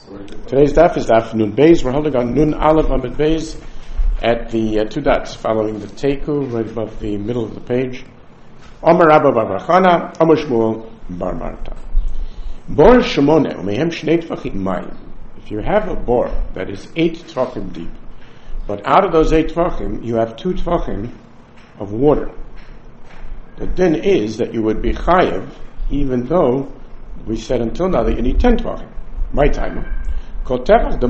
Today's daf is daf Nun Beis. We're holding on Nun Aleph Amid Beis at the two dots following the Teiku, right above the middle of the page. Omer Rabba Bar Chana, Omer Shmuel Bar Marta. Bor Shemone Umehem Shnei Tfachim Mayim. If you have a bor that is 8 tfachim deep, but out of those 8 tfachim you have 2 tfachim of water, the din is that you would be chayev, even though we said until now that you need 10 tfachim. My time. The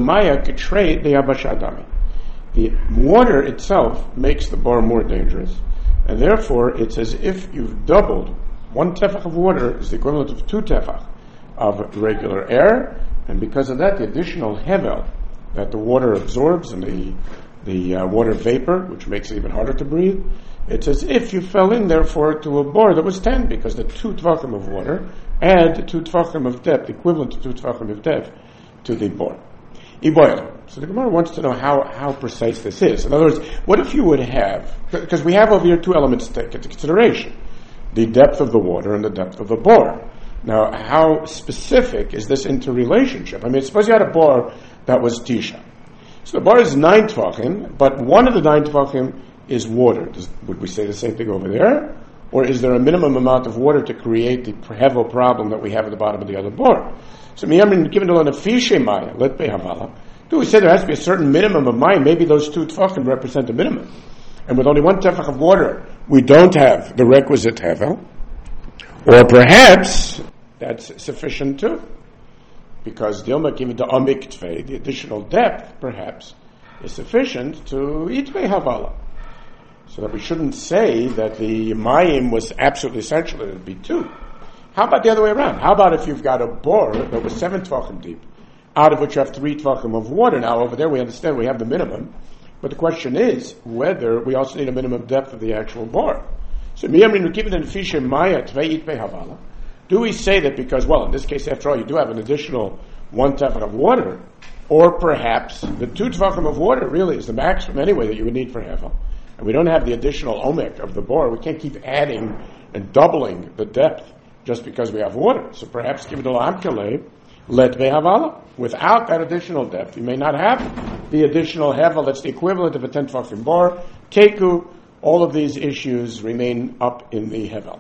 water itself makes the bor more dangerous, and therefore it's as if you've doubled. 1 tefach of water is the equivalent of 2 tefach of regular air, and because of that, the additional hevel that the water absorbs and the water vapor, which makes it even harder to breathe, it's as if you fell in, therefore, to a bor that was 10, because the 2 tvachim of water add the 2 tvachim of depth, equivalent to 2 tvachim of depth, to the bor. So the Gemara wants to know how precise this is. In other words, what if you would have, because we have over here 2 elements to take into consideration, the depth of the water and the depth of the bor. Now, how specific is this interrelationship? I mean, suppose you had a bor that was tisha. So the bor is 9 tvachim, but one of the 9 tvachim is water. Would we say the same thing over there? Or is there a minimum amount of water to create the hevel problem that we have at the bottom of the other bor? So, given to learn a fishe maya, let be havala. Do we say there has to be a certain minimum of maya? Maybe those 2 tefachim represent a minimum. And with only 1 tefach of water, we don't have the requisite hevel. Or perhaps that's sufficient too. Because Dilma given to amiktvei, the additional depth, perhaps, is sufficient to itve havala. So that we shouldn't say that the mayim was absolutely essential, it would be 2. How about the other way around? How about if you've got a bor that was 7 tvachim deep, out of which you have 3 tvachim of water? Now over there we understand we have the minimum, but the question is whether we also need a minimum depth of the actual bor. So do we say that because, well, in this case, after all, you do have an additional 1 tefach of water, or perhaps the 2 tefachim of water really is the maximum anyway that you would need for hevel, and we don't have the additional omek of the bor. We can't keep adding and doubling the depth just because we have water. So perhaps give it a lamkale, let vehavala. Without that additional depth, you may not have the additional hevel that's the equivalent of a 10 tefachim bor. Teku, all of these issues remain up in the hevel.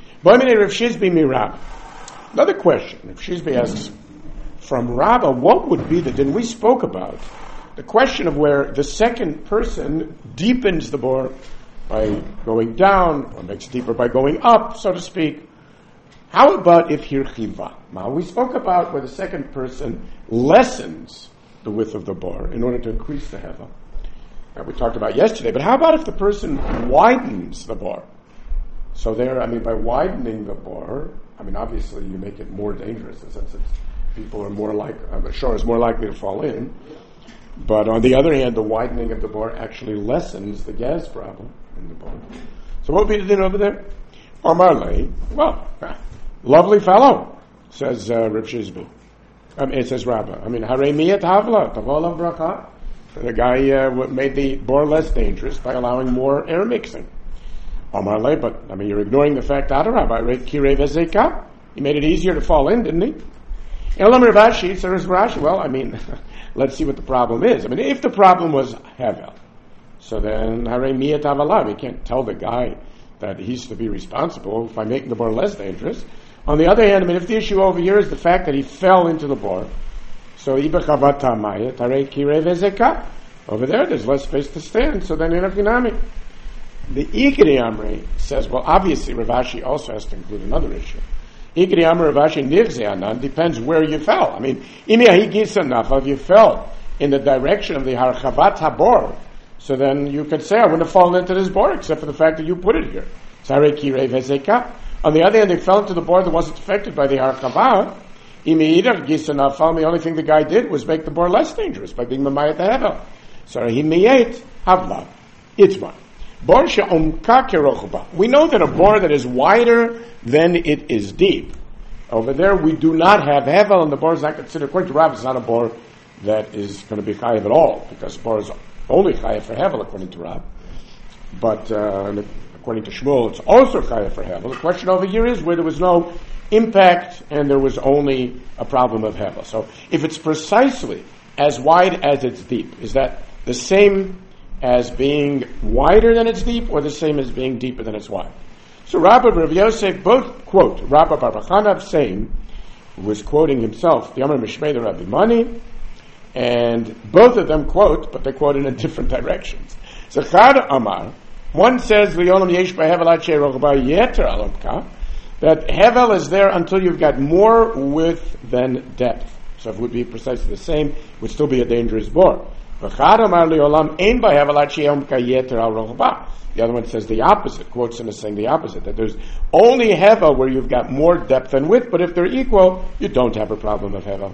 Another question. If Shizbi asks, from Rabbah, what would be the din we spoke about? The question of where the second person deepens the bor by going down, or makes it deeper by going up, so to speak. How about if hirchiva? Now, we spoke about where the second person lessens the width of the bor in order to increase the hevel. That we talked about yesterday. But how about if the person widens the bor? So there, by widening the bor, obviously you make it more dangerous in the sense that people are the shore is more likely to fall in. But on the other hand, the widening of the bor actually lessens the gas problem in the bor. So what would be the din over there? Omarle, well, lovely fellow, says Reb Shizbi. It says Rabbah. Harei miyat havla, tavolav bracha. The guy made the bor less dangerous by allowing more air mixing. Omarle, but you're ignoring the fact that Kirei vezeka. He made it easier to fall in, didn't he? Elam Ravashi, says Rashi. Well, let's see what the problem is. If the problem was hevel, so then Harei miyat havla. We can't tell the guy that he's to be responsible by making the bor less dangerous. On the other hand, if the issue over here is the fact that he fell into the bor, so over there there's less space to stand, so then inafginami. The Ikri Amri says, well, obviously Ravashi also has to include another issue. Ikri Amri Ravashi nivzeanan depends where you fell. If you fell in the direction of the harchavat habor, so then you could say, I wouldn't have fallen into this bor except for the fact that you put it here. On the other hand, they fell into the bor that wasn't affected by the harchavat. The only thing the guy did was make the bor less dangerous by being mamayat the hevel. So he miyat havla. It's one. We know that a bor that is wider than it is deep. Over there, we do not have hevel, and the bor is not considered, according to Rav, it's not a bor that is going to be chayiv at all, because bor is only chayiv for hevel, according to Rav. But according to Shmuel, it's also chayiv for hevel. The question over here is where there was no impact, and there was only a problem of hevel. So if it's precisely as wide as it's deep, is that the same as being wider than it's deep, or the same as being deeper than it's wide? So Rabbi Rav Yosef both quote Rabbi Bar Chana saying, who was quoting himself, the Amar Mishmei the Rabbi Mani, and both of them quote, but they quote in different directions. So Chad Amar, one says, V'yolam yesh b'hevel ad she'rochba yeter alomka, that hevel is there until you've got more width than depth. So if it would be precisely the same, it would still be a dangerous bore. V'chad Amar li'olam ein b'hevel ad she'omka yeter alomka. The other one says the opposite, quotes him as saying the opposite, that there's only hevel where you've got more depth and width, but if they're equal, you don't have a problem of hevel.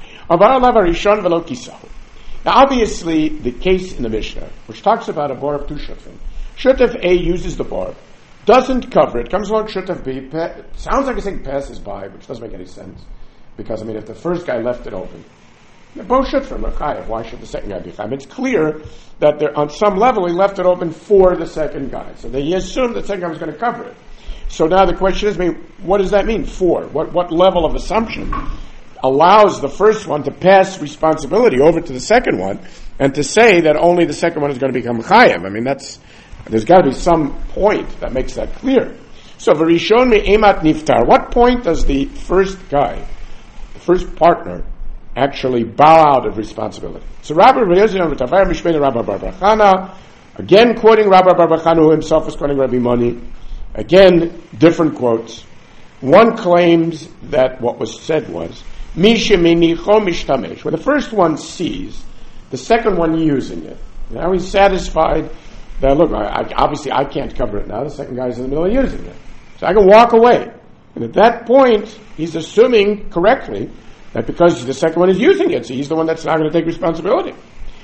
Now obviously, the case in the Mishnah, which talks about a bar of two shutfim, shutf A uses the bar, doesn't cover it, comes along shutf B, sounds like a thing passes by, which doesn't make any sense, because if the first guy left it open, both shutfim are chayav, why should the second guy be chayav? It's clear that there, on some level he left it open for the second guy, so he assumed the second guy was going to cover it. So now the question is, what does that mean, for? What level of assumption allows the first one to pass responsibility over to the second one, and to say that only the second one is going to become chayav? There's got to be some point that makes that clear. So, v'rishon me'emat niftar. What point does the first guy, the first partner, actually bow out of responsibility? So, Rabbi Yosef v'tavar mishmei Rabbi Bar Chana, again quoting Rabbi Bar Chana, who himself was quoting Rabbi Mani. Again, different quotes. One claims that what was said was, Misha minicho mishtamesh, where the first one sees the second one using it. Now he's satisfied that, look, obviously I can't cover it now. The second guy's in the middle of using it. So I can walk away. And at that point, he's assuming correctly that because the second one is using it, so he's the one that's not going to take responsibility.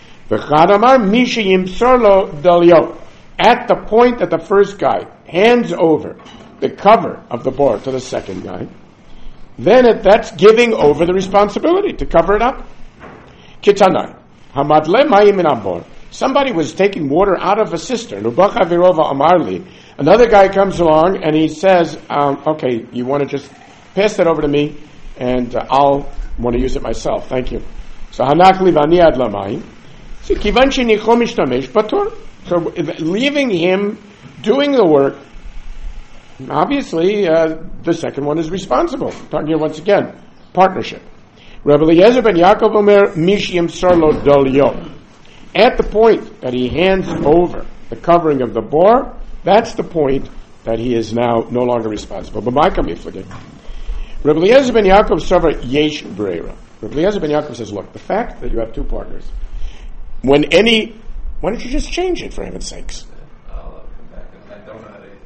At the point that the first guy hands over the cover of the bar to the second guy, then that's giving over the responsibility to cover it up. Kitanai. Hamadle mayim in abor. Somebody was taking water out of a cistern. Ubacha virova amarli. Another guy comes along and he says, okay, you want to just pass that over to me and I'll want to use it myself. Thank you. So hanakli vani ad lamayim. So kivan shenicho mishtamesh patur. So leaving him doing the work, obviously, the second one is responsible. Talking here once again, partnership. Rabbi Eliezer ben Yaakov Omer Mishim Sarlo Dolyo. At the point that he hands over the covering of the bar, that's the point that he is now no longer responsible. But my kamiflage. Rabbi Eliezer ben Yaakov Savar Yesh Breira. Rabbi Eliezer ben Yaakov says, look, the fact that you have two partners, why don't you just change it, for heaven's sakes? I'll come back. I don't know how to.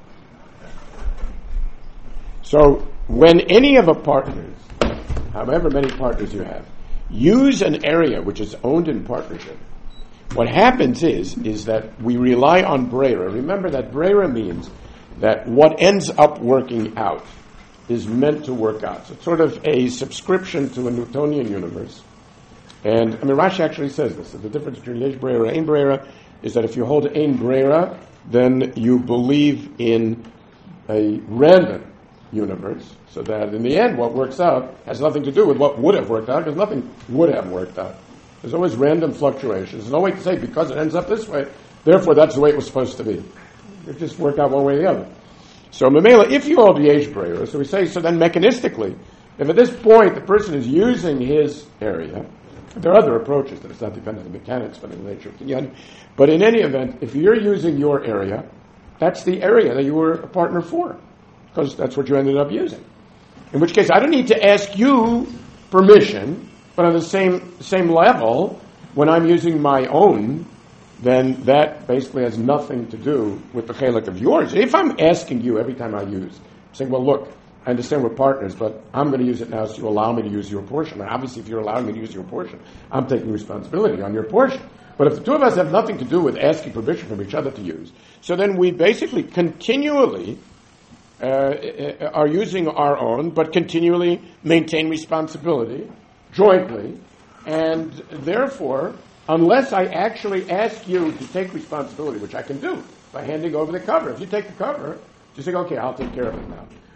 So, when any of the partners, however many partners you have, use an area which is owned in partnership, what happens is that we rely on Breira. Remember that Breira means that what ends up working out is meant to work out. So it's sort of a subscription to a Newtonian universe. And, Rashi actually says this, that the difference between Yesh Breira and Ein Breira is that if you hold Ein Breira, then you believe in a random universe, so that in the end what works out has nothing to do with what would have worked out, because nothing would have worked out. There's always random fluctuations. There's no way to say because it ends up this way, therefore that's the way it was supposed to be. It just worked out one way or the other. So Mamela, if you hold the Yesh Breira, so we say, so then mechanistically, if at this point the person is using his area, there are other approaches that it's not dependent on the mechanics, but in the nature of Kinyan. But in any event, if you're using your area, that's the area that you were a partner for, because that's what you ended up using. In which case, I don't need to ask you permission, but on the same level, when I'm using my own, then that basically has nothing to do with the chelik of yours. If I'm asking you every time I use, saying, well, look, I understand we're partners, but I'm going to use it now so you allow me to use your portion. And obviously, if you're allowing me to use your portion, I'm taking responsibility on your portion. But if the two of us have nothing to do with asking permission from each other to use, so then we basically continually are using our own, but continually maintain responsibility jointly. And therefore, unless I actually ask you to take responsibility, which I can do by handing over the cover. If you take the cover, just say, okay, I'll take care of it now.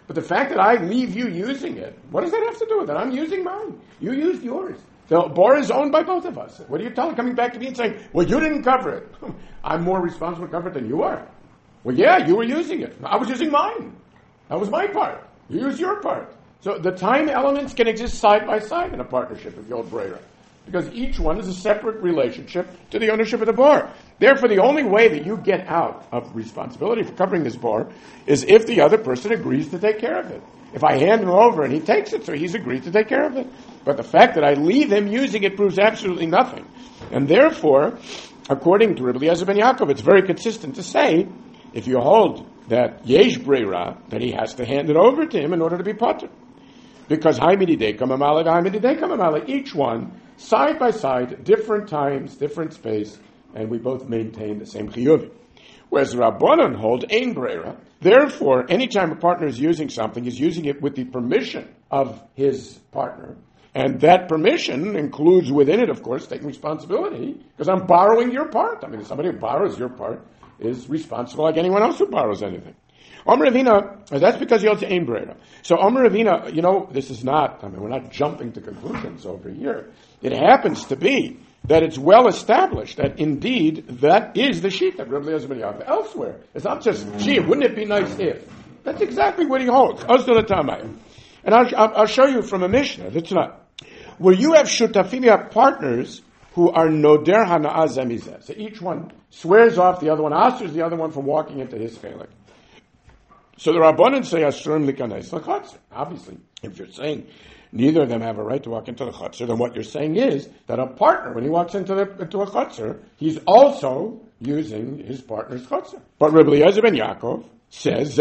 But the fact that I leave you using it, what does that have to do with it? I'm using mine. You used yours. The bar is owned by both of us. What are you telling? Coming back to me and saying, well, you didn't cover it. I'm more responsible to cover it than you are. Well, yeah, you were using it. I was using mine. That was my part. You used your part. So the time elements can exist side by side in a partnership of Yod Brera, because each one is a separate relationship to the ownership of the bar. Therefore, the only way that you get out of responsibility for covering this bar is if the other person agrees to take care of it. If I hand him over and he takes it, so he's agreed to take care of it. But the fact that I leave him using it proves absolutely nothing. And therefore, according to Rabbi Eliezer ben Yaakov, it's very consistent to say, if you hold that yesh breira, that he has to hand it over to him in order to be potter. Because each one, side by side, different times, different space, and we both maintain the same chiyuvim. Whereas Rabbanan hold ein breira. Therefore, anytime a partner is using something, he's using it with the permission of his partner. And that permission includes within it, of course, taking responsibility, because I'm borrowing your part. I mean, somebody who borrows your part is responsible like anyone else who borrows anything. Omer Ravina, that's because he holds ein breira. So Omer Ravina, this is not, we're not jumping to conclusions over here. It happens to be that it's well established that indeed that is the sheet of Rabbi Eliezer ben Yaakov. Elsewhere, it's not just, gee, wouldn't it be nice if? That's exactly what he holds. And I'll show you from a Mishnah. That's not. Where you have shutafim, you have partners who are noder hana'ah zemizeh. So each one swears off the other one, asks the other one from walking into his chelik. So the Rabbanan say asurim likanes l'chatzar. Obviously, if you're saying neither of them have a right to walk into the chutzner, then what you're saying is that a partner, when he walks into a chutzner, he's also using his partner's chutzner. But Rabbi Eliezer ben Yaakov says,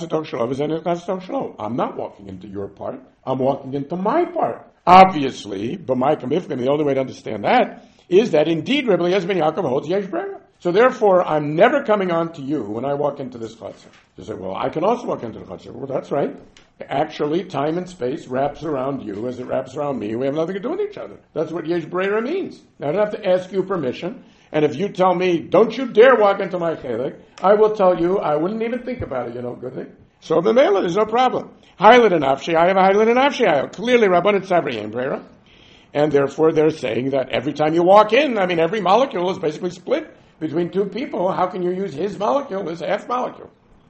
I'm not walking into your part, I'm walking into my part. Obviously, but my commitment, the only way to understand that is that indeed Rabbi Eliezer ben Yaakov holds yesh breira. So therefore, I'm never coming on to you when I walk into this chutzner. You say, well, I can also walk into the chutzner. Well, that's right. Actually, time and space wraps around you as it wraps around me. We have nothing to do with each other. That's what yesh breira means. Now, I don't have to ask you permission. And if you tell me, don't you dare walk into my chelik, I will tell you, I wouldn't even think about it, good thing. So the mela, there's no problem. Highlight and afshi, I have a highlight and afshi. Clearly, Rabbanan Tzavri yesh breira. And therefore, they're saying that every time you walk in, every molecule is basically split between two people. How can you use his molecule, his half molecule?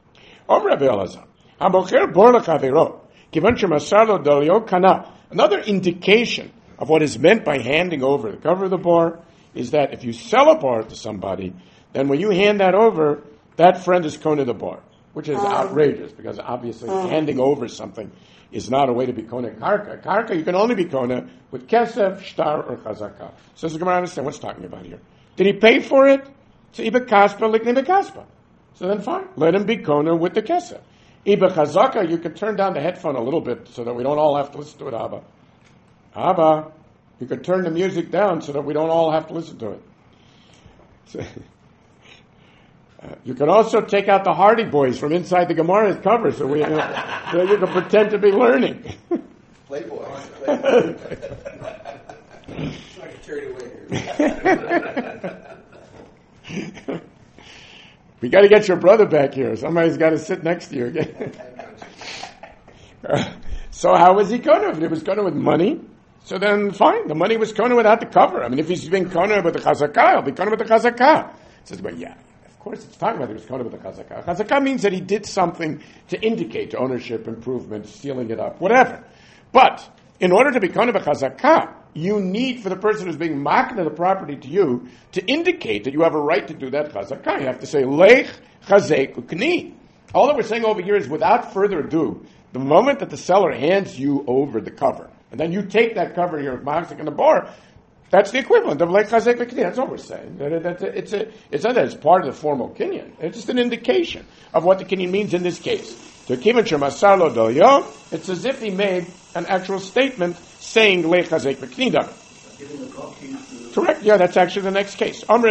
Another indication of what is meant by handing over the cover of the bar is that if you sell a bar to somebody, then when you hand that over, that friend is kona the bar, which is outrageous, because obviously handing over something is not a way to be kona karka. Karka, you can only be kona with kesef, shtar, or chazakah. So the Gemara understand what's talking about here. Did he pay for it? So ibe kaspa likne be kaspa. So then fine, let him be kona with the kesef. Ibe chazaka, you can turn down the headphone a little bit so that we don't all have to listen to it, Abba. Abba, you could turn the music down so that we don't all have to listen to it. So, you can also take out the Hardy Boys from inside the Gemara's cover so you can pretend to be learning. Playboy. Carried away here. We got to get your brother back here. Somebody's got to sit next to you again. So how was he kona? If he was kona with money, so then fine. The money was kona without the cover. If he's been kona with the chazakah, he'll be kona with the chazakah. Says, well, yeah, of course it's talking about he was kona with the chazakah. Chazakah means that he did something to indicate ownership, improvement, sealing it up, whatever. But in order to be kona with chazakah, you need for the person who's being makna the property to you to indicate that you have a right to do that chazakah. You have to say, lech chazek ukni. All that we're saying over here is, without further ado, the moment that the seller hands you over the cover, and then you take that cover, you're machzik in the bar, that's the equivalent of lech chazek ukni. That's all we're saying. It's not that it's part of the formal kinyan. It's just an indication of what the kinyan means in this case. It's as if he made an actual statement saying lech chazek ukni. Correct. Yeah, that's actually the next case. The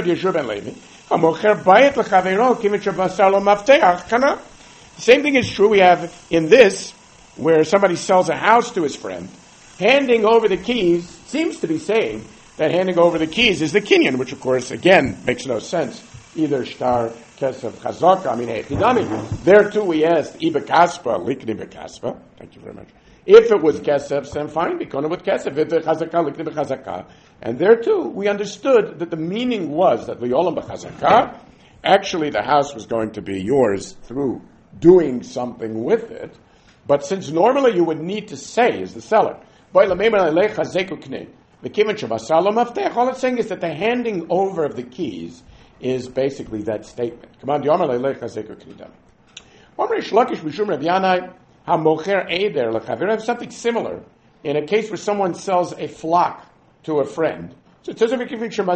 same thing is true we have in this, where somebody sells a house to his friend. Handing over the keys seems to be saying that handing over the keys is the kinyan, which of course, again, makes no sense. Either shtar, Kesef Chazaka, I mean, Epidami. There too we asked, Iba Kaspa, Likni Bekaspa. Thank you very much. If it was Kesef, then fine, Bikona with Kesef. If it's Chazaka, Likni Bechazaka. And there too, we understood that the meaning was that V'yolam Bechazaka, actually the house was going to be yours through doing something with it. But since normally you would need to say, as the seller, all it's saying is that the handing over of the keys is basically that statement. Something similar in a case where someone sells a flock to a friend. So it says whatever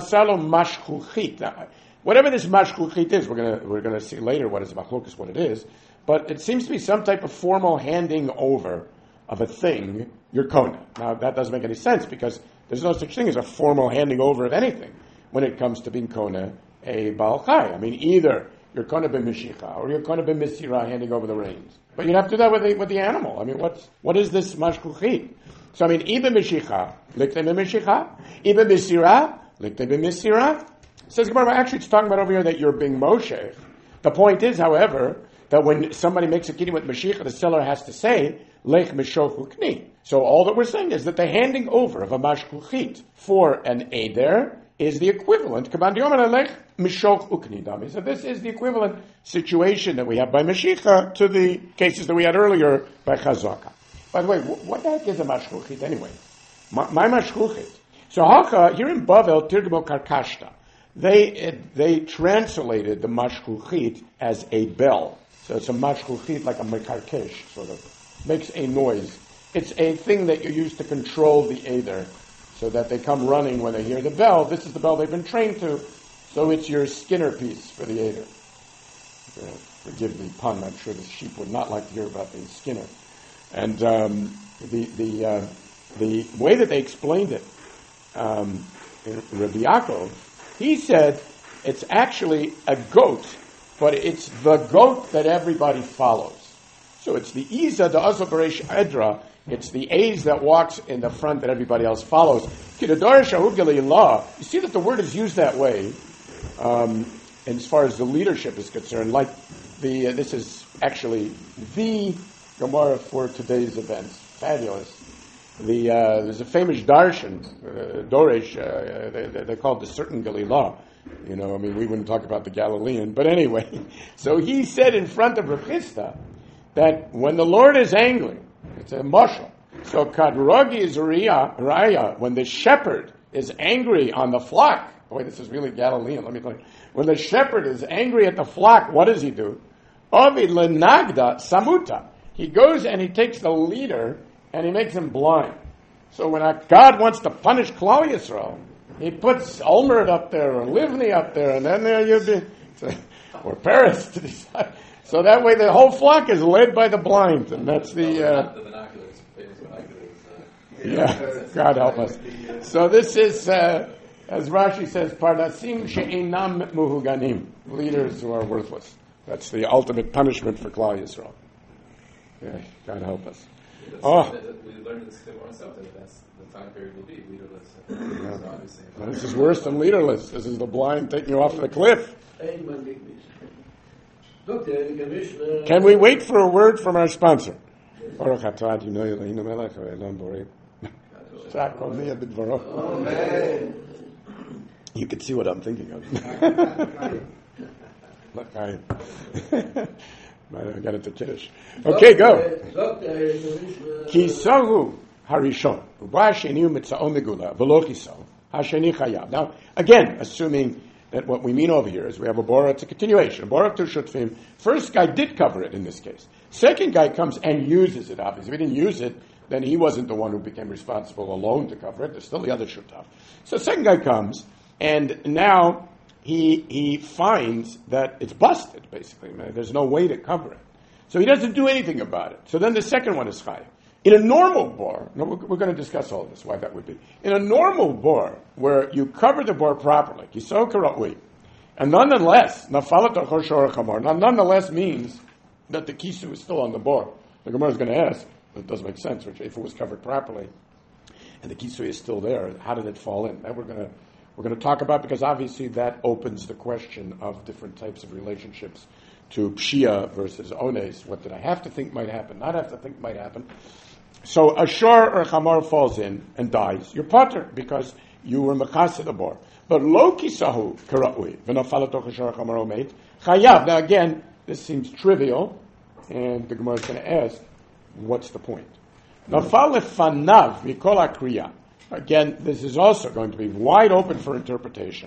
this mashkuchit is, we're gonna see later what it is. But it seems to be some type of formal handing over of a thing, your kona. Now, that doesn't make any sense because there's no such thing as a formal handing over of anything when it comes to being kona a baal chai. I mean, either you're kona b'mishicha or you're kona b'misira, handing over the reins. But you'd have to do that with the animal. I mean, what is this mashkuchit? So, I mean, ibe mishicha, likte b'mishicha, ibe misira, likte b'misira. Says Gemara, actually it's talking about over here that you're being Moshe. The point is, however, that when somebody makes a kiddush with Mashiach, the seller has to say, Lech Mishochu Kni. So all that we're saying is that the handing over of a mashkuchit for an Eder is the equivalent. So this is the equivalent situation that we have by Mashiach to the cases that we had earlier by Chazaka. By the way, what the heck is a mashkuchit anyway? My mashkuchit. So Haka, here in Bavel, Tirgmo Karkashta, they translated the mashkuchit as a bell. So it's a mashkuchit like a mekarkesh, sort of. Makes a noise. It's a thing that you use to control the Eder, so that they come running when they hear the bell. This is the bell they've been trained to, so it's your Skinner piece for the Eder. Forgive the pun, I'm sure the sheep would not like to hear about the Skinner. And the way that they explained it, Rabbi Yaakov, he said it's actually a goat, but it's the goat that everybody follows. So it's the Iza, the Azabaresh Edra, it's the A's that walks in the front that everybody else follows. You see that the word is used that way, as far as the leadership is concerned. Like this is actually the Gemara for today's events. Fabulous. There's a famous darshan, Doresh, they call it the certain Galilah. You know, I mean, we wouldn't talk about the Galilean, but anyway. So he said in front of Rav Chisda that when the Lord is angry, it's a mashal. So kadrogi is raya, when the shepherd is angry on the flock. Boy, this is really Galilean, let me tell you. When the shepherd is angry at the flock, what does he do? Ovid lenagda samuta. He goes and he takes the leader and he makes him blind. So when God wants to punish Klal Yisrael, he puts Olmert up there or Livni up there, and then there you'd be, or Paris to decide. So that way the whole flock is led by the blind, and that's the binoculars, famous binoculars. God help us. So this is, as Rashi says, Parnasim she'enam muhuganim, leaders who are worthless. That's the ultimate punishment for Klal Yisrael. Yeah, God help us. We learned this thing ourselves, that that's the time period will be leaderless. Well, this is worse than leaderless. This is the blind taking you off the cliff. Can we wait for a word from our sponsor? You can see what I'm thinking of. Look, I got it to Kiddush. Okay, go. Kisahu harishon. Now, again, assuming that what we mean over here is we have a bora, it's a continuation. A bora to shutfim. First guy did cover it in this case. Second guy comes and uses it, obviously. If he didn't use it, then he wasn't the one who became responsible alone to cover it. There's still the other shutaf. So second guy comes, and now he finds that it's busted, basically. There's no way to cover it. So he doesn't do anything about it. So then the second one is chayav. In a normal bar, we're going to discuss all of this, why that would be. In a normal bar, where you cover the bar properly, and nonetheless, nonetheless means that the kisu is still on the bar. The Gemara is going to ask, but it doesn't make sense, which if it was covered properly, and the kisu is still there, how did it fall in? That we're we're going to talk about, because obviously that opens the question of different types of relationships to Pshia versus Ones. What did I have to think might happen, not have to think might happen? So a shor or a chamor falls in and dies. You're potter because you were mechased the bor. But lo kisahu kara'ui v'nafal atoch shor chamor omeid chayav. Now again, this seems trivial, and the Gemara is going to ask, what's the point? Nafal lefanav mikol hakriya. Again, this is also going to be wide open for interpretation.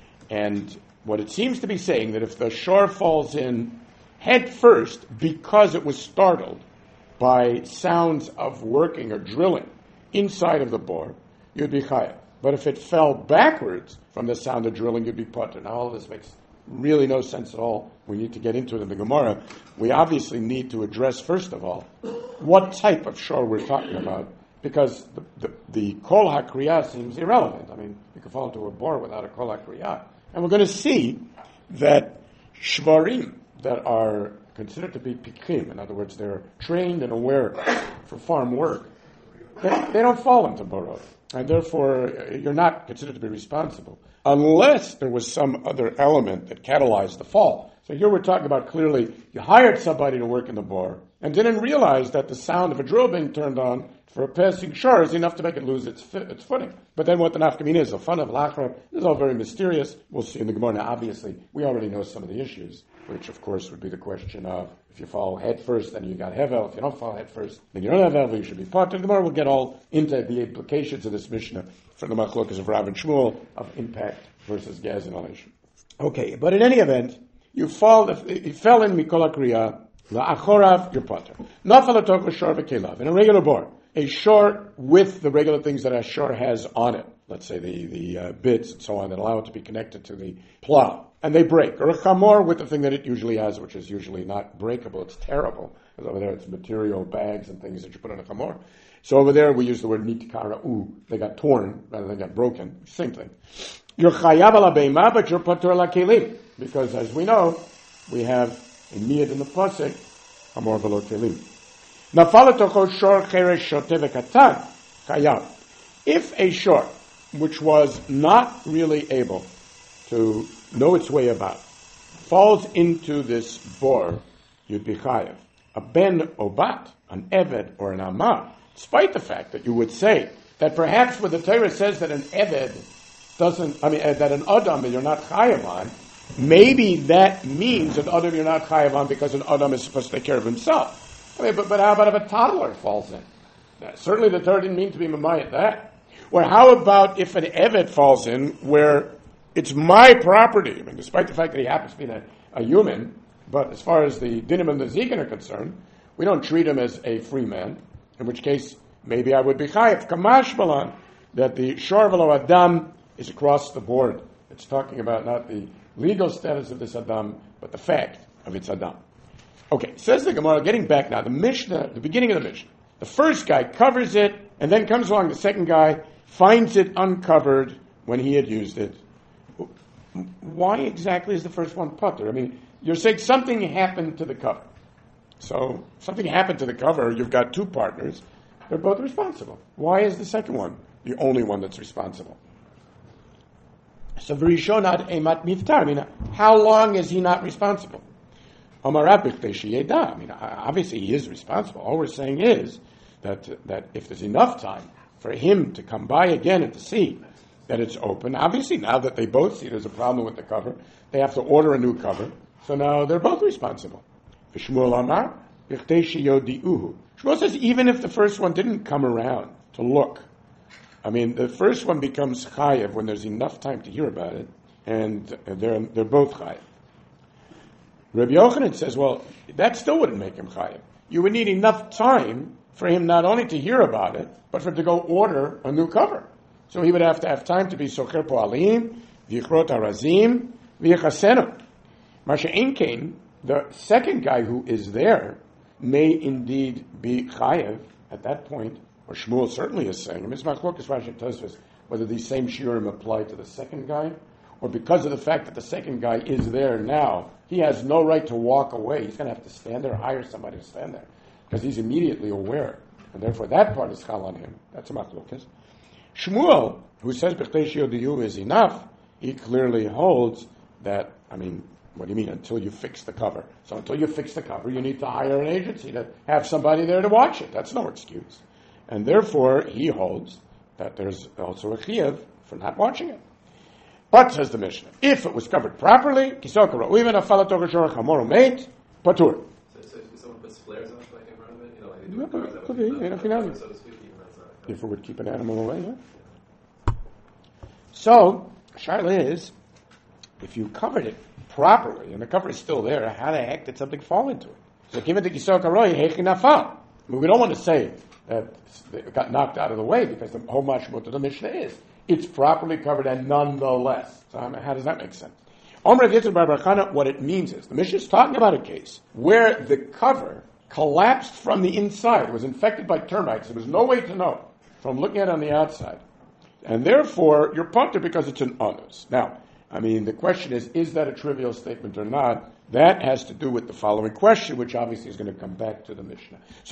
And what it seems to be saying, that if the shor falls in head first because it was startled by sounds of working or drilling inside of the bore, you'd be chayav. But if it fell backwards from the sound of drilling, you'd be potter. Now all of this makes really no sense at all. We need to get into it in the Gemara. We obviously need to address, first of all, what type of shor we're talking about, because the kol hakriya seems irrelevant. I mean, you can fall into a bore without a kol hakriya. And we're going to see that shvarim that are considered to be pikim, in other words, they're trained and aware for farm work, they don't fall into borot. And therefore, you're not considered to be responsible, unless there was some other element that catalyzed the fall. So here we're talking about, clearly, you hired somebody to work in the bore, and didn't realize that the sound of a drill being turned on for a passing shor is enough to make it lose its footing. But then what the nafkamina is, the fun of lachra, this is all very mysterious. We'll see in the Gemara. Now, obviously, we already know some of the issues, which, of course, would be the question of, if you fall head first, then you got hevel. If you don't fall head first, then you don't have hevel, you should be potter. The Gemara will get all into the implications of this Mishnah from the machlokas of Rav and Shmuel of impact versus gaz inhalation. Okay, but in any event, you fell in mikol hakriya, la'achorav, you're potter. Nafal atoko shor v'kelav. In a regular bore, a shor with the regular things that a shor has on it, let's say the bits and so on, that allow it to be connected to the plow, and they break. Or a chamor with the thing that it usually has, which is usually not breakable, it's terrible, because over there it's material bags and things that you put on a chamor. So over there we use the word nitkara'u, they got torn rather than got broken, same thing. You're chayav ala beima, but you're patur ala kelim, because as we know, we have a miyad in the pasuk, chamor v'lo kelim. If a shor, which was not really able to know its way about, falls into this bore, you'd be chayav. A ben or bat, an eved or an amah, despite the fact that you would say that perhaps when the Torah says that an eved that an adam you're not chayav on, maybe that means an adam you're not chayav on because an adam is supposed to take care of himself. I mean, but how about if a toddler falls in? Now, certainly the Torah didn't mean to be mamayat that. Or how about if an eved falls in where it's my property? I mean, despite the fact that he happens to be a human, but as far as the dinim and the zikin are concerned, we don't treat him as a free man, in which case maybe I would be chayav. Kamash balan, that the shor v'lo adam is across the board. It's talking about not the legal status of this adam, but the fact of its adam. Okay, says the Gemara, getting back now, the Mishnah, the beginning of the Mishnah. The first guy covers it, and then comes along the second guy, finds it uncovered when he had used it. Why exactly is the first one putter? I mean, you're saying something happened to the cover. So, something happened to the cover, you've got two partners, they're both responsible. Why is the second one the only one that's responsible? So, v'rishonad emat miftar. I mean, how long is he not responsible? I mean, obviously he is responsible. All we're saying is that if there's enough time for him to come by again and to see that it's open, obviously now that they both see there's a problem with the cover, they have to order a new cover. So now they're both responsible. Shmuel says even if the first one didn't come around to look, I mean, the first one becomes chayev when there's enough time to hear about it, and they're both chayev. Rabbi Yochanan says, well, that still wouldn't make him chayav. You would need enough time for him not only to hear about it, but for him to go order a new cover. So he would have to have time to be socher po'alim, v'yichrot harazim, v'yichasenu. Masha Einkein, the second guy who is there, may indeed be chayav at that point, or Shmuel certainly is saying, whether these same shiurim apply to the second guy, or because of the fact that the second guy is there now, he has no right to walk away. He's going to have to stand there, hire somebody to stand there, because he's immediately aware. And therefore that part is chal on him. That's a machlokas. Shmuel who says B'chtei Shiodiyu is enough, he clearly holds that, what do you mean, until you fix the cover? So until you fix the cover, you need to hire an agency to have somebody there to watch it. That's no excuse. And therefore, he holds that there's also a chiyuv for not watching it. But, says the Mishnah, if it was covered properly, kisokara, even a falatokar shorach hamoro mate, patur. So if someone puts flares on it, like in front of it, like they do with cars, that Could would be, so to speak, even that's not. if it would keep an animal away, yeah. So, Shaila is, if you covered it properly, and the cover is still there, how the heck did something fall into it? So, we don't want to say that it got knocked out of the way, because the whole mashmut of the Mishnah is, it's properly covered and nonetheless. So, how does that make sense? What it means is, the Mishnah is talking about a case where the cover collapsed from the inside. It was infected by termites. There was no way to know from looking at it on the outside. And therefore, you're potter because it's an onus. Now, the question is that a trivial statement or not? That has to do with the following question, which obviously is going to come back to the Mishnah. So,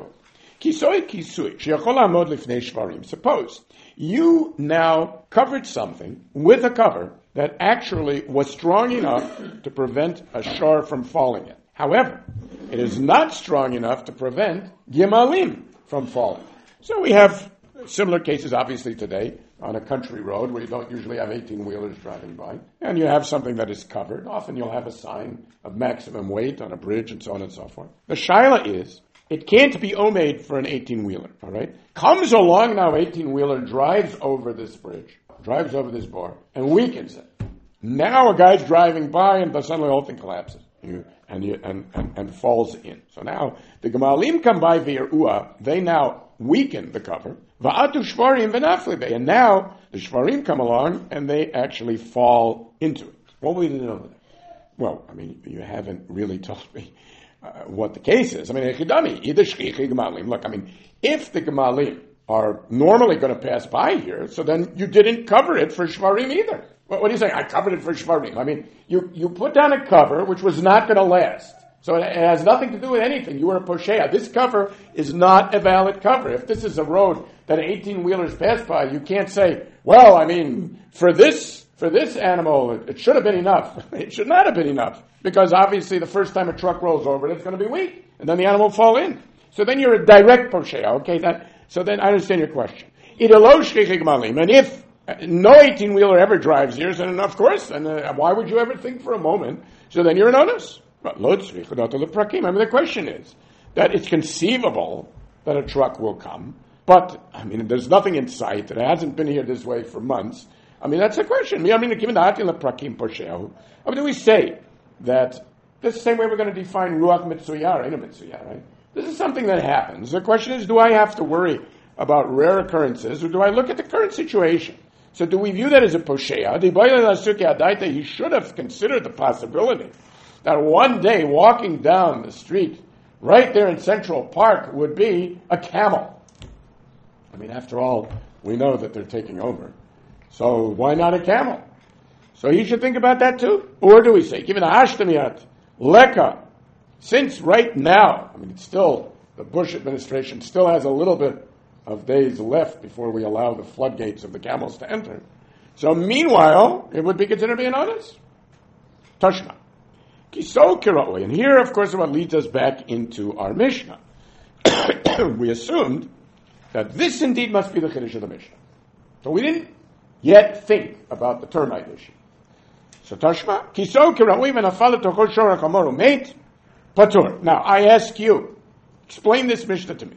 suppose you now covered something with a cover that actually was strong enough to prevent a shar from falling in. However, it is not strong enough to prevent gimalim from falling. So we have similar cases, obviously, today on a country road where you don't usually have 18-wheelers driving by, and you have something that is covered. Often you'll have a sign of maximum weight on a bridge and so on and so forth. The shaila is, it can't be omade for an 18-wheeler, all right? Comes along now, 18-wheeler, drives over this bridge, drives over this bar, and weakens it. Now a guy's driving by, and suddenly the whole thing collapses and falls in. So now the gemalim come by via ua. They now weaken the cover. Va'atu shvarim v'nafli, and now the shvarim come along and they actually fall into it. What will you know of that? Well, you haven't really told me what the case is. Look, if the gemalim are normally going to pass by here, so then you didn't cover it for shvarim either. What are you saying? I covered it for shvarim. You put down a cover which was not going to last. So it has nothing to do with anything. You were a posheya. This cover is not a valid cover. If this is a road that 18-wheelers pass by, you can't say, well, for this animal, it should have been enough. It should not have been enough. Because obviously the first time a truck rolls over it, it's going to be weak. And then the animal will fall in. So then you're a direct posheya. Okay? So then I understand your question. And if no 18-wheeler ever drives here, then of course, and why would you ever think for a moment? So then you're an onus. The question is that it's conceivable that a truck will come, but there's nothing in sight, and it hasn't been here this way for months. That's the question. Do we say that this is the same way we're going to define ruach mitzuyah, right? This is something that happens. The question is, do I have to worry about rare occurrences, or do I look at the current situation? So do we view that as a posheya? He should have considered the possibility that one day walking down the street right there in Central Park would be a camel. After all, we know that they're taking over. So why not a camel? So he should think about that too. Or do we say, given the Hashtamiyat, Leka, since right now, it's still, the Bush administration still has a little bit of days left before we allow the floodgates of the camels to enter. So meanwhile, it would be considered to be an honest. Tashma. And here, of course, what leads us back into our Mishnah. We assumed that this indeed must be the Chiddush of the Mishnah. So we didn't yet think about the termite issue. So Tashma, patur. Now, I ask you, explain this Mishnah to me.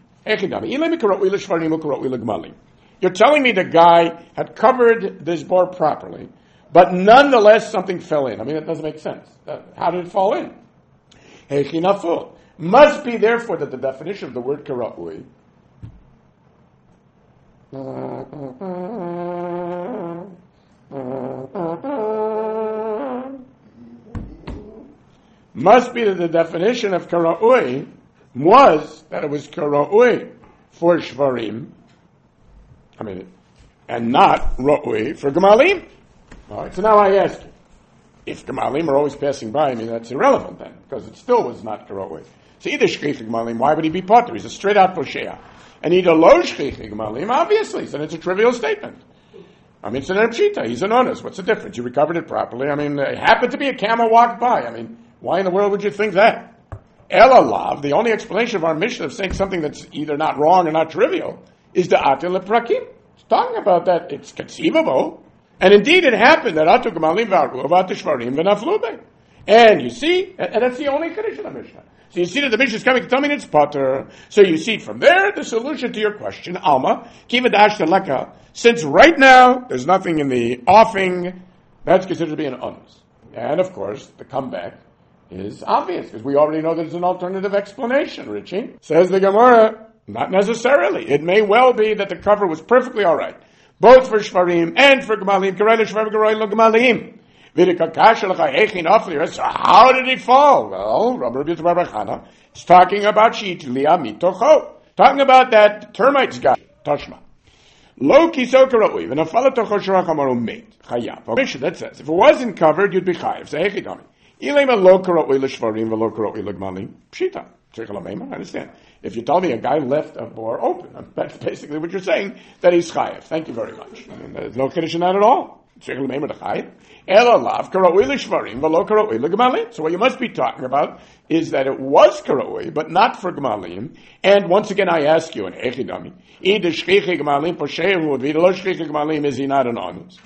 You're telling me the guy had covered this bar properly, but nonetheless something fell in. That doesn't make sense. How did it fall in? Must be therefore that the definition of the word kara'ui must be that the definition of kara'ui was that it was kara'ui for shvarim, and not ra'ui for gemalim. All right, so now I ask you, if gemalim are always passing by, that's irrelevant then, because it still was not kara'ui. So either shkich gemalim, why would he be potter? He's a straight out posheya. And either lo shkich gemalim, obviously, so it's a trivial statement. I mean, it's an pshita. He's an onus. What's the difference? You recovered it properly. I mean, it happened to be a camel walked by. I mean, why in the world would you think that? Elalav, the only explanation of our mission of saying something that's either not wrong or not trivial, is the atil leprakim. It's talking about that. It's conceivable. And indeed it happened that atu gamalim v'argu avat shvarim v'naflu. And you see, and that's the only condition of Mishnah. So you see that the Mishnah is coming to tell me it's potter. So you see from there the solution to your question, Alma, kivadash teleka, since right now there's nothing in the offing, that's considered to be an onus. And of course, the comeback is obvious, because we already know there's an alternative explanation, Richie. Says the Gemara, not necessarily. It may well be that the cover was perfectly all right, both for Shvarim and for Gemalim. So how did he fall? Well, Rabbi Chana is talking about Sheitlia Mitocho, talking about that termites guy, Toshma. Lo kisokaroi, v'nafalatocho shorachamaru mate, chayav. That says, if it wasn't covered, you'd be chayav. Say, hechidami. Ilema lo karoi l'shvarim v'lo karoi l'gmalim. Pshita. I understand. If you tell me a guy left a door open, that's basically what you're saying, that he's chayav. Thank you very much. I mean, there's no kiddush in that at all. So what you must be talking about is that it was karoi, but not for Gemalim. And once again, I ask you, is he not an onus?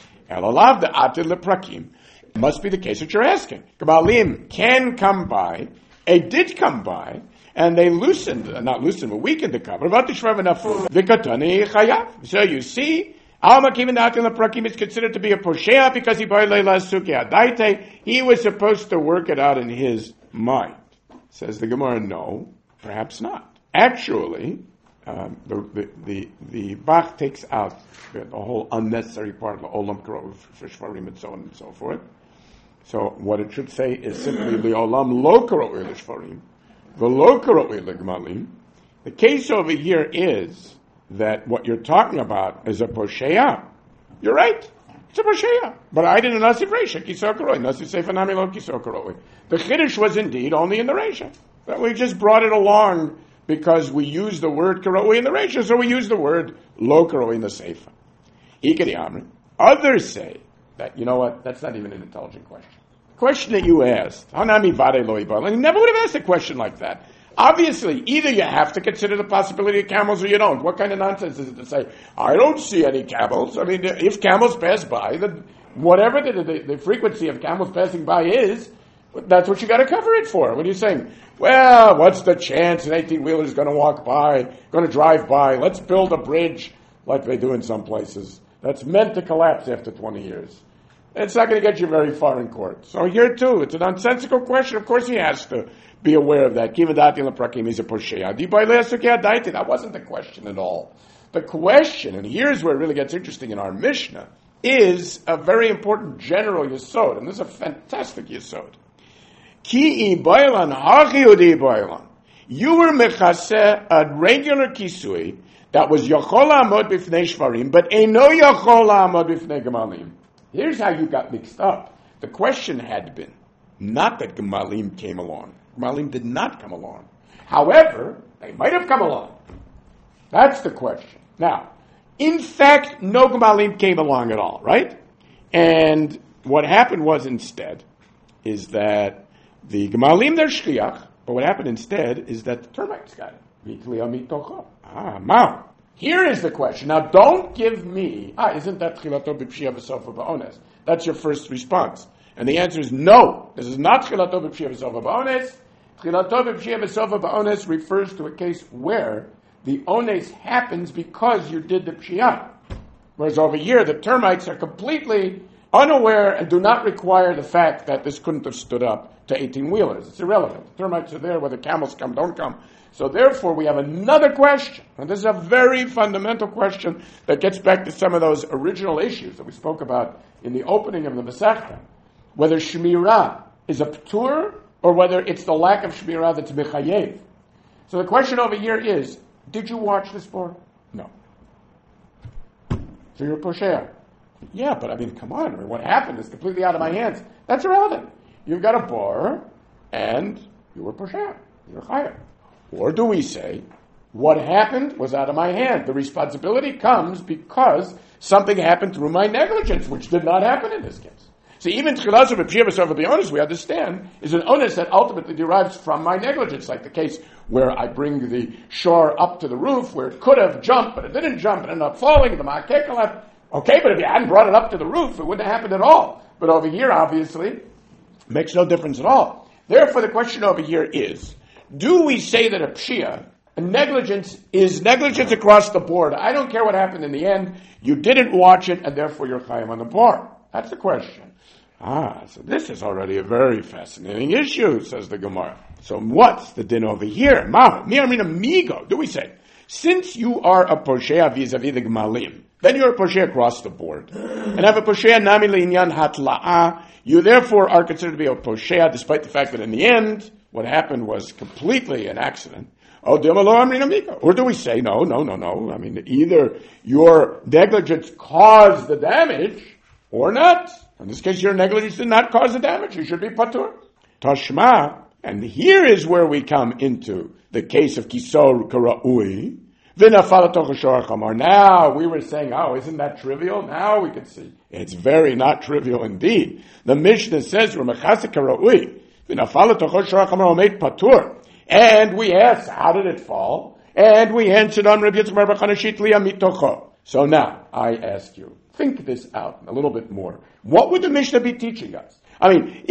It must be the case that you're asking. Gemalim can come by, they did come by, and they not loosened, but weakened the cover. So you see, Alma Kivin Atil Prakim is considered to be a Poshea because he was supposed to work it out in his mind. Says the Gemara, no, perhaps not. Actually, the Bach takes out the whole unnecessary part of the Olam Karo for Shvarim and so on and so forth. So what it should say is simply the Olam Lo Karo Shvarim, the Lo Karo Gmalim. The case over here is that what you're talking about is a Poshea. You're right. It's a Poshea. But I didn't Nasif Reisha, Kisokaroi, Nasif Seifanami Lo Kisokaroi. The Chiddush was indeed only in the Reisha. But we just brought it along because we use the word Karoi in the Reisha, so we use the word Lo Karoi in the Seifa. Ikari Amri. Others say that, you know what, that's not even an intelligent question. The question that you asked, Hanami Vade Lo Ibal, and you never would have asked a question like that. Obviously, either you have to consider the possibility of camels or you don't. What kind of nonsense is it to say, I don't see any camels? I mean, if camels pass by, then whatever the frequency of camels passing by is, that's what you got to cover it for. What are you saying? Well, what's the chance an 18-wheeler is going to walk by, going to drive by? Let's build a bridge like they do in some places. That's meant to collapse after 20 years. It's not going to get you very far in court. So here too, it's a nonsensical question. Of course he has to be aware of that. That wasn't the question at all. The question, and here's where it really gets interesting in our Mishnah, is a very important general yesod, and this is a fantastic yesod. You were mechaseh a regular kisui that was yachol amod b'fnei shvarim, but eno yachol amod b'fnei gemalim. Here's how you got mixed up. The question had been, not that Gemalim came along. Gemalim did not come along. However, they might have come along. That's the question. Now, in fact, no Gemalim came along at all, right? And what happened was instead, is that the Gemalim, they're shliach, but what happened instead is that the termites got it. Mao. Here is the question. Now, don't give me, isn't that Tchilato b'Pshia v'Sofa ba'ones? That's your first response. And the answer is no. This is not Tchilato b'Pshia v'Sofa ba'ones. Tchilato b'Pshia v'Sofa ba'ones refers to a case where the ones happens because you did the Pshia. Whereas over here, the termites are completely unaware and do not require the fact that this couldn't have stood up to 18-wheelers. It's irrelevant. The termites are there whether camels come, don't come. So therefore, we have another question, and this is a very fundamental question that gets back to some of those original issues that we spoke about in the opening of the Masechta, whether Shmirah is a Ptur, or whether it's the lack of Shmirah that's Mechayev. So the question over here is, did you watch the sport? No. So you're a Poshea. Yeah, but I mean, come on, what happened is completely out of my hands. That's irrelevant. You've got a bar, and you were Poshea. You're Chayav. Or do we say What happened was out of my hand. The responsibility comes because something happened through my negligence, which did not happen in this case. So even Tchilas of Pshia B'Sof, the onus we understand is an onus that ultimately derives from my negligence, like the case where I bring the shore up to the roof, where it could have jumped, but it didn't jump, and ended up falling, the Ma'akeka left. Okay, but if you hadn't brought it up to the roof, it wouldn't have happened at all. But over here, obviously, makes no difference at all. Therefore, the question over here is, do we say that a Pshia, a negligence, is negligence across the board? I don't care what happened in the end. You didn't watch it, and therefore you're Chayim on the bar. That's the question. So this is already a very fascinating issue, says the Gemara. So what's the din over here? Do we say, since you are a poshea vis-a-vis the Gmalim, then you're a poshea across the board, and have a poshea nami le'inyan hatla'a, you therefore are considered to be a poshea, despite the fact that in the end, what happened was completely an accident. Or do we say, no. I mean, either your negligence caused the damage, or not. In this case, your negligence did not cause the damage. You should be patur. Tashma, and here is where we come into the case of kisor kara'ui. Now, we were saying, isn't that trivial? Now we can see. It's very not trivial indeed. The Mishnah says, and we asked, how did it fall? And we answered on Rabbi Yitzchak Bar Chanashit mitocho. So now, I ask you, think this out a little bit more. What would the Mishnah be teaching us? I mean,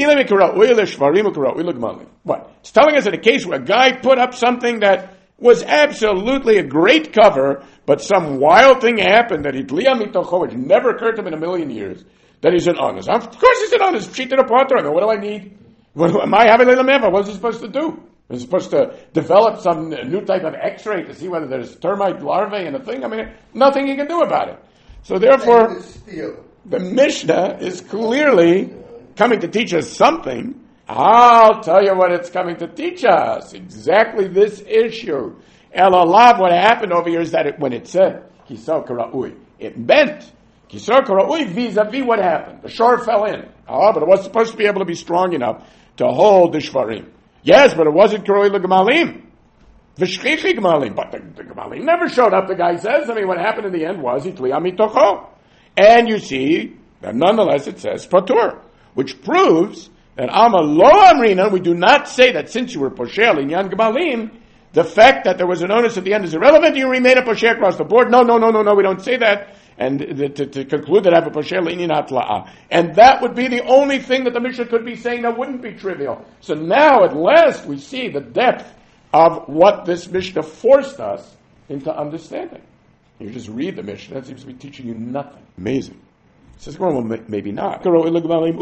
what? It's telling us in a case where a guy put up something that was absolutely a great cover, but some wild thing happened that which never occurred to him in a million years, that he's an honest. Of course he's an honest. Cheated a potter. I mean, what do I need? What was he supposed to do? Was he supposed to develop some new type of X-ray to see whether there's termite larvae in a thing? I mean, nothing he can do about it. So therefore, the Mishnah is clearly coming to teach us something. I'll tell you what it's coming to teach us. Exactly this issue. El Alav, what happened over here is that when it said, Kisor Kara'ui, it meant, Kisor Kara'ui vis-a-vis what happened. The shore fell in. But it was supposed to be able to be strong enough to hold the Shvarim. Yes, but it wasn't Kara'ui l'Gemalim. V'shchichi Gemalim. But the Gemalim never showed up, the guy says. I mean, what happened in the end was, Itliya mitocho. And you see, that nonetheless it says, Patur, which proves that Alma lo amrina, we do not say that since you were poshel inyan gemalim, the fact that there was an onus at the end is irrelevant. You remain a poshel across the board. No. We don't say that. And to conclude that I have a poshel inyan hatla'a, and that would be the only thing that the Mishnah could be saying that wouldn't be trivial. So now at last we see the depth of what this Mishnah forced us into understanding. You just read the Mishnah; it seems to be teaching you nothing. Amazing. It says, well, maybe not. Now you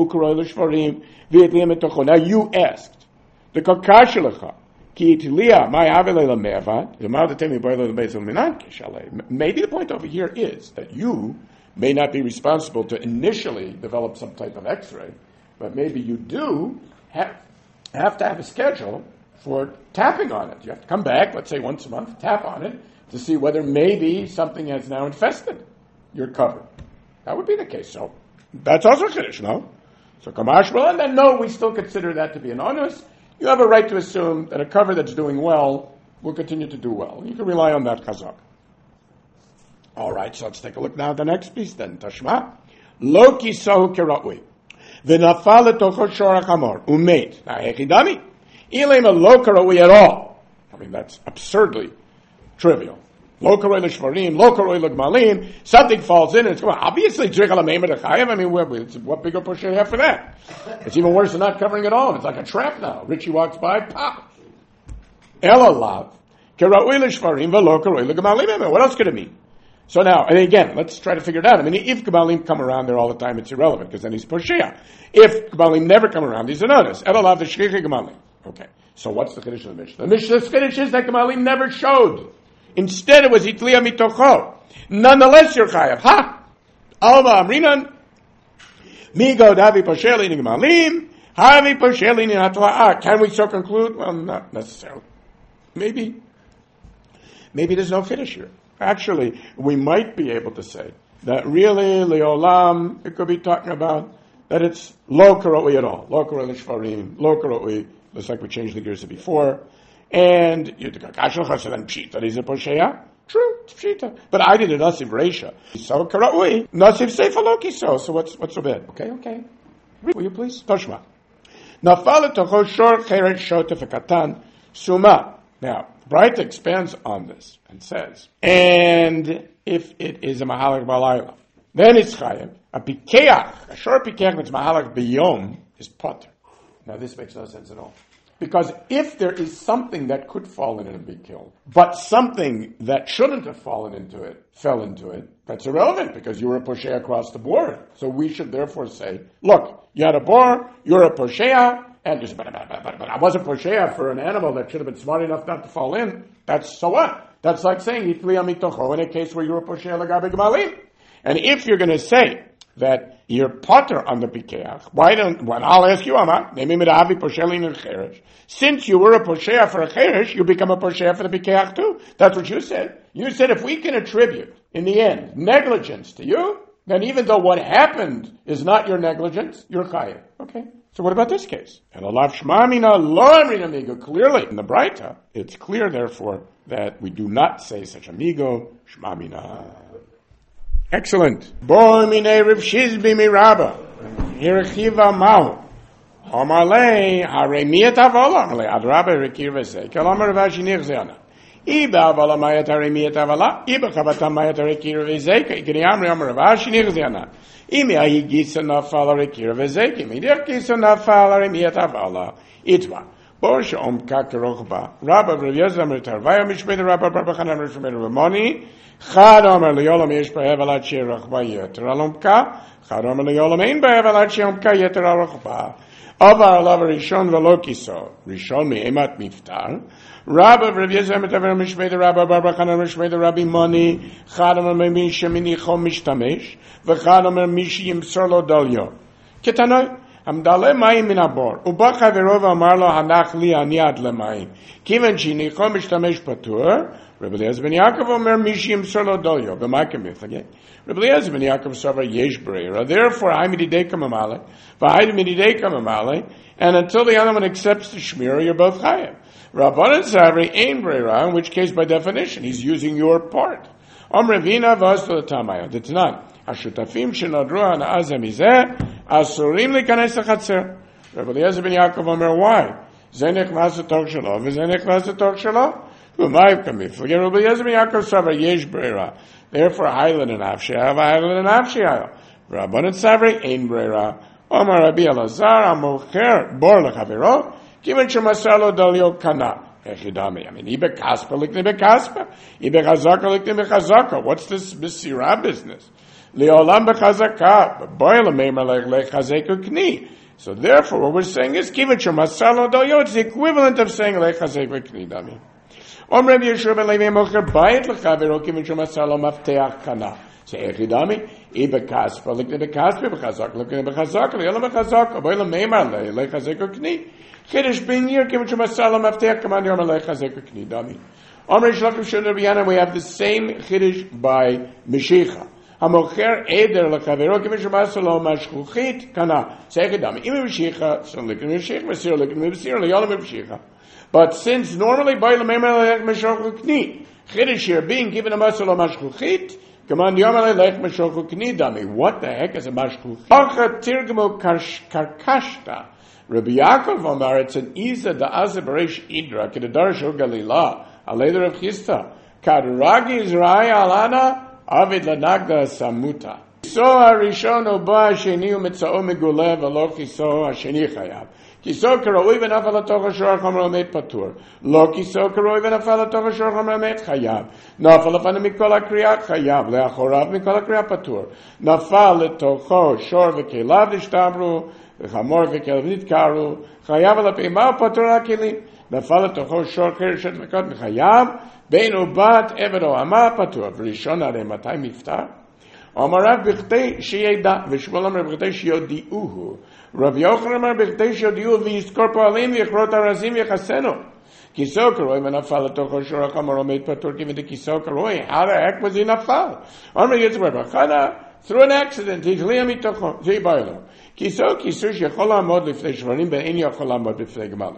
asked, the kakashalacha, maybe the point over here is that you may not be responsible to initially develop some type of X-ray, but maybe you do have to have a schedule for tapping on it. You have to come back, let's say once a month, tap on it to see whether maybe something has now infested your cover. That would be the case. So that's also Kiddush, no? So Kamash, and then no, we still consider that to be an onus. You have a right to assume that a cover that's doing well will continue to do well. You can rely on that chazak. All right, so let's take a look now at the next piece then. Tashma. Lo kisahu kira'ui. V'nafal letocho shorach hamor. Umeit. Now, hechidami. Ilema lo kira'ui at all. I mean, that's absurdly trivial. Lo karoi l'shvarim, lo karoi l'gmalim, something falls in and it's going, obviously, tzrich al-meimer d'chayev, I mean, what bigger push do you have for that? It's even worse than not covering it all. It's like a trap now. Richie walks by, pop. El alav, karoi l'shvarim, v'lo karoi l'gmalim. What else could it mean? So now, and again, let's try to figure it out. I mean, if Gmalim come around there all the time, it's irrelevant, because then he's Poshea. If Gmalim never come around, he's an honest. El alav, the shchichi Gmalim. Okay. So what's the Kiddush of the Mishnah? The Mishnah's Kiddush is that Gmalim never showed. Instead, it was Itliya mitocho. Nonetheless, you're chayav. Alma amrinan. Migo davi poshelin gemalim. Havi poshelin hatla'a. Can we so conclude? Well, not necessarily. Maybe there's no finish here. Actually, we might be able to say that really, leolam, it could be talking about that it's lo karoi at all. Lo karoi l'shvarim. Lo karoi. Looks like we changed the gears before. And you then pshita, he's a posheya. True, it's pshita. But I did a nasiv reisha. So karaui, nasiv seifa lo kiso. So what's so bad? Okay. Will you please? Toshma. Nafal tocho shor cheret shotef katan suma. Now, Bright expands on this and says, and if it is a mahalak balayla, then it's chayim. A pikeach, a short pikeach that's mahalak biyom, is potter. Now this makes no sense at all. Because if there is something that could fall in and be killed, but something that shouldn't have fallen into it, fell into it, that's irrelevant because you were a poshea across the board. So we should therefore say, look, you had a boar, you're a poshea, and just, but I wasn't poshea for an animal that should have been smart enough not to fall in. That's so what? That's like saying, Itli amitocho, in a case where you're a poshea lagabe gmalim. And if you're going to say that you're potter on the pikeach, when I'll ask you, since you were a poshea for a cheresh, you become a poshea for the pikeach too. That's what you said. You said if we can attribute, in the end, negligence to you, then even though what happened is not your negligence, you're chayav. Okay. So what about this case? And alav shmamina lo amrina migo. Clearly, in the Braita, it's clear, therefore, that we do not say such a migo shmamina. Excellent. Bo mine Rav Shizbi miraba. Hirchiva mahu. Omarle haremiat avola. Omarle adrabe rekir v'zeh. Kalamar Rav Shinir zeana. Iba avola mayat haremiat avola. Iba chavata mayat rekir v'zeh. Kini amri Amar Rav Shinir zeana. Imi ahi gisa nafal rekir v'zeh. Imi der gisa nafal haremiat avola. Itma. Bo she'om kakerochba. Rabba Rav Yezam retarvaya mishmei Rabba Rabba Chanan mishmei Ramoni. Chad Omer Leolam yesh ba'evalat she'rachba yeter alomka. Chad Omer Leolam ein ba'evalat she'omka yeter alomka. Avar alav rishon v'lo kiso. Rishon me'emat miftar. Rabba Rav Yezem etaver mishmei Rabba Rabba Chanan mishmei Rabbi Moni. Chad Omer me'min sheminicho mishtamesh. V'chad Omer mishi yimsor lo dalyo. Ketanoi. Hamdale mayim min abor. Uba chaverov amar lo hanach li ani ad lemayim. Kiven shinicho mishtamesh patur. Rabbi Eliezer ben Yaakov omer mishi yimsor lo dolyo. B'makim again. Rabbi Eliezer ben Yaakov savar yesh breira. Therefore, I mididei kamamale. V'hai mididei kamamale. And until the other one accepts the shmira, you're both chayav. Rabbanan savri ein breira, in which case, by definition, he's using your part. Omrevina v'as to the tamaya. The Tanan. השותפים שנודרו הנאה זה מזה, אסורים להיכנס לחצר. רבי אליעזר בן יעקב אומר, why? זה נכנס לתוך שלו, וזה נכנס לתוך שלו. ומה יפקם מפלגה? רבי אליעזר בן יעקב סבר, יש ברירה. therefore, היילן הנפשי היה, והיילן הנפשי היה. ורבנן סברי, אין ברירה. אומר רבי אלעזר, המוכר בור לחברו, כיוון שמסר לו דליו קנה. איך ידעמי? I mean, איבא כספה לקנה בכספה. איבא חזקה לקנה בחזקה. What's this mesiרה business? Leolam b'chazaka, boil meimer lechazek ukni. So therefore, what we're saying is, kivit shemasalo doyo. It's the equivalent of saying lechazek ukni. Dami. Om Rabbi Yeshua ben Levi mocher bayit lechavero kivit shemasalo mafteach kana. Say echidami, ibe kaspa likne bekaspa b'chazaka likne b'chazaka leolam b'chazaka boil meimer lechazek ukni. Chiddush bin yir kivit shemasalo mafteach kaman yom lechazek ukni. Dami. Om Rabbi Shlokim Shon Rabbi Yana, we have the same chiddush by Meshicha. המוכר עדר לחברו כיוון שמסר לו משכוחית קנה. סייך דמי. אם במשיכה, סליקן במשיך, מסיר ליקן במסיר, ליולה במשיכה. But since normally by לממר ללך משוך קני, חידש here being given a מסר לו משכוחית, כמן יום ללך משוך קני דמי. What the heck is a משכוחית? אוכה תרגמו קרקשתה. רבי יעקב אומר, it's an איזה דאזה בריש אידרה, כדדר של גלילה, עלי דרב חיסטה. כדרגי זרעי עלנה, Avid lanagda samuta. Kiso harishon oba hasheni umetzao megule v'lo kiso hasheni chayav. Kiso karoi v'nafal atoch hashor chomer lamed patur. Lo kiso karoi v'nafal atoch hashor chomer lamed chayav. Nafal afanu mikol hakriya chayav. Leachorav mikol hakriya patur. Nafal letocho shor v'kelav nishtabru. V'chamor v'kelav nitkaru. Chayav alapima patur hakelim. נפל לתוכו שור קרשת מקוד מחייו, בין ובת עבד או אמה פתוח, וראשון הרי מתי מפטר? אמר רב בכדי שידע, ושמואל אמר בכדי שיודיעוהו, רב יוחנן אמר בכדי שיודיעוהו, ויזכור פועלים ויכרות הרזים ויחסנו. כיסו קרוי ונפל לתוכו שור החמור עומד פתור, כיוון דכיסו קרוי, how the heck was he נפל? אמר יצבר בחנה, through an accident, הגליע מתוכו, זה בא לו. כיסו שיכול לעמוד לפני שברים, ואין יכול לעמוד לפני גמלים.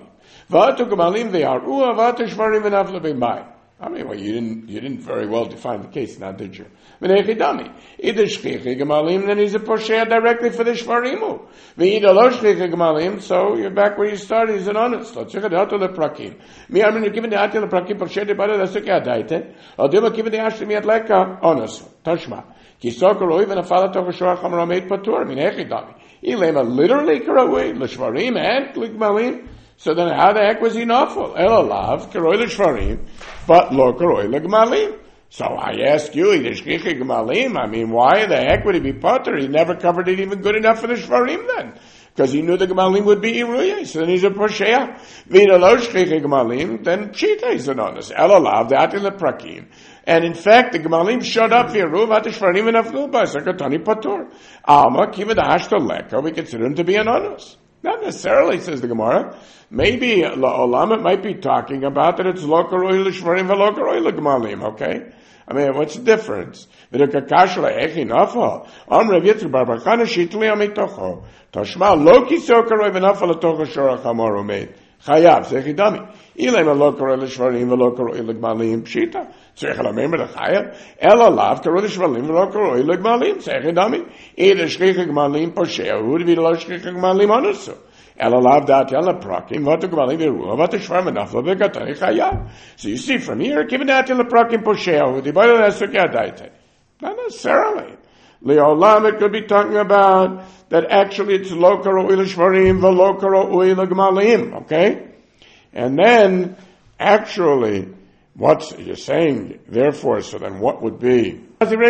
V'atu gemalim ve'aru, v'atu shvarim v'nafla b'mai. I mean, well, you didn't very well define the case, now did you? V'nechidami. Either shchichi gemalim, then he's a poshea directly for the shvarimu. V'ida lo shchichi gemalim, so you're back where you started, he's an honest. Lo tzichat hatu leprakim. Mi amin, you're given the hatu leprakim, poshea de bada lesukya daite. Or dima given the ashli miat leka, honest. Tashma. Ki sokor oi v'nafala toch shoach hamramet patur. V'nechidami. Ilema literally karaway, l'shvarim and l'gmalim. So then how the heck was he nafal? Elalav, karoi l'shvarim, but lo karoi l'gmalim. So I ask you, I mean, why the heck would he be potter? He never covered it even good enough for the shvarim then. Because he knew the gemalim would be iruya. So then he's a poshea. V'ida lo shchichi gemalim, then pshita is an honest. Elalav, the atil leprakim. And in fact, the gemalim showed up here. Ruv ati shvarim and aflu ba, sakatani patur. Alma, kiva da hashta leka, we consider him to be an honest. Not necessarily, says the Gemara. Maybe Olam, it might be talking about that it's lo karoi l'shvarim v'lo karoi l'gmalim, okay? I mean, what's the difference? V'dekakash le'echi nafal. Am Rav Yitzchak bar bar Chana shitli amitocho. Toshma lo kiso karoi v'nafal l'tocho shorach hamor umeid. Chayav, zechidami. Ilema lo karoi l'shvarim v'lo karoi l'gmalim pshita. Tzrech l'meimer l'chayav. Ela lav karoi l'shvarim v'lo karoi l'gmalim. Zechidami. Ida shchich l'gmalim poshea. Who did lo shchich l'gmalim onusu? Ela lav dat yala prakim. V'atu gmalim v'ruah. V'atu shvar menafla v'gatani chayav. So you see from here, given that yala prakim poshea. Who did lo shchich l'gmalim. Not necessarily. Le'olam, it could be talking about that actually it's lo karoi l'shvarim v'lo karoi l'gmalim, okay? And then, actually, what's you're saying, therefore, so then what would be?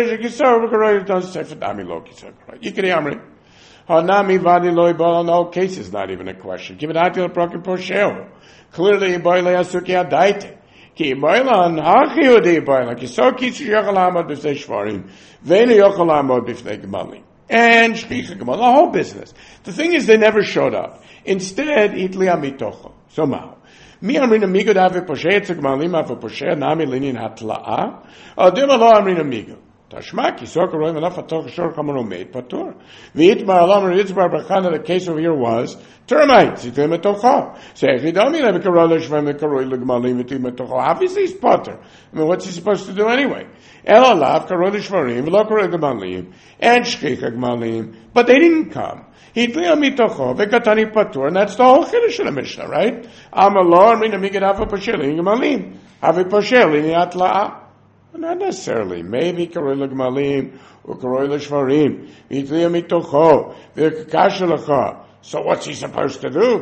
No case is not even a question. Clearly, Ki boilan hachiyudi boilan ki so kitz yochal hamod b'fnei shvarim ve'enu yochal hamod b'fnei gemalim and shchicha gemalim, the whole business. The thing is, they never showed up. Instead, itli amitocho. So now, mi amrin amigo da'ave poshe etzeg gemalim ave poshe nami linin hatla'a adim alo amrin amigo. Tashma ki so karoim enough atoch shor kamaro made patur. V'itmar alam ritzbar b'chana. The case over here was termites. Itli metocha. Se'echidami lebe karol l'shvarim karoi l'gmalim itli metocha. Obviously he's patur. I mean, what's he supposed to do anyway? El alav karoi l'shvarim v'lo karoi l'gmalim and shchicha gmalim. But they didn't come. Itli amitocha v'katani patur. And that's the whole chiddush of the Mishnah, right? Amalo amrin amigad hava poshe l'in gmalim. Hava poshe l'in yatla'a. Not necessarily. Maybe karoi l'gmalim or karoi l'shvarim. Itli amitocho v'kakash lecha. So what's he supposed to do?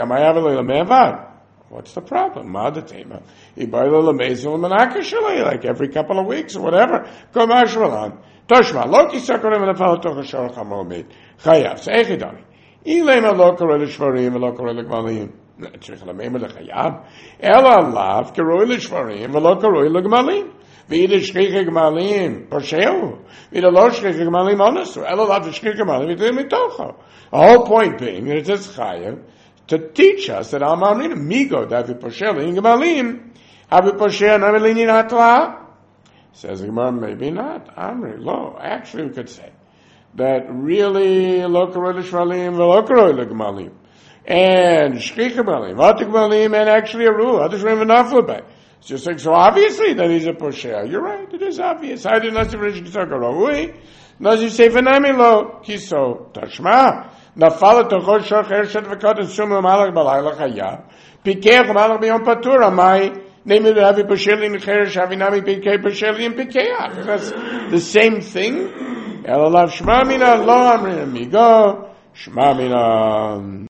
What's the problem? Like every couple of weeks or whatever. Toshma, Loki Sakarim and the fellow Tochashar Hamomid. Chayav, Seichidami. Ilema Lokar Shvarim, Lokar Legmalim. Trichalamema the Chayav. Ella Lav, Karoi Shvarim, Lokar Legmalim. Vida Shkika Gmalim, Porsheu. Vida Loshka Gmalim Onasu. Ella Lav Shkika Gmalim, Vida Mitocho. The whole point being that it says Chayav to teach us that Amarin Migo, that we Porsheu, in Gmalim, have we Porsheu, Namelini Natla. Says the Gemara, maybe not. Amri, lo. Actually, we could say that really lokaroi l'shvalim v'lokaroi l'gmalim and shchich gmalim, v'atik gmalim, and actually a rule. Others don't even naflu by. It's just like so obviously that he's a poshea. You're right. It is obvious. I did not say v'rish kisakarawi. Nazi say v'nami lo kiso tashma nafala tochot shocher shet v'kot and sumu malach balayla chaya pikech malach b'yom patur amai. Namely, to have a Pasheli and Cheresh, Havinami, Pikei, Pasheli, and Pikeach. That's the same thing. Elalav Shma Mina, Lo Amrin Amigo, Shma Mina.